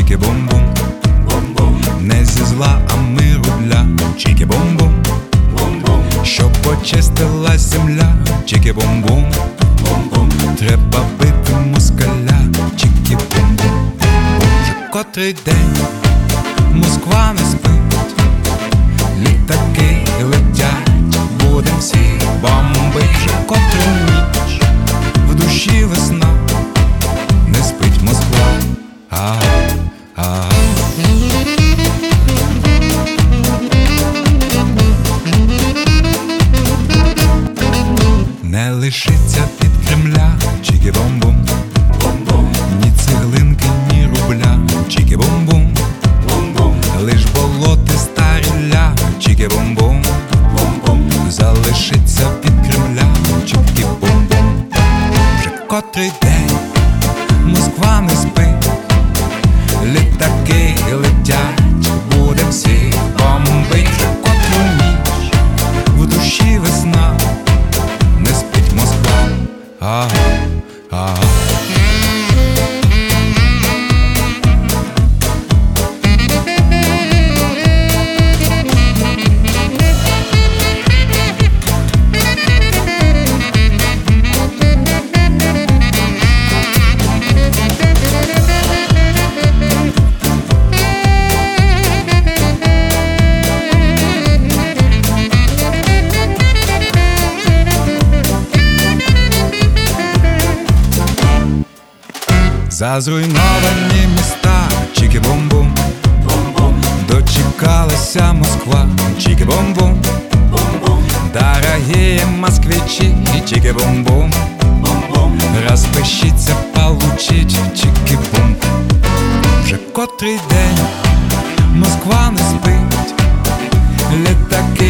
чики-бум-бум, не зі зла, а миру для чики-бум-бум, щоб почистила земля, чики-бум-бум, треба бити москаля, чики-бум-бум. Вже котрий день Москва не спить, літаки летять, будем всі бомбить. Вже котру ніч в душі весна, не спить Москва. Не лишиться від Кремля чики-бум-бум, ні цеглинки, ні рубля, чики-бум-бум, лиш болотиста рілля, чики-бум-бум, залишиться від Кремля чики-бум-бум. Вже котрий день Москва не спить, літаки летять, будем всі бомбить. Вже котру ніч в душі весна, не спить Москва. За зруйновані міста, чики-бум-бум, дочекалася Москва, чики-бум-бум, дорогие москвичи, чики-бум-бум, розпишіться получить, чики-бум. Вже котрий день Москва не спить, літаки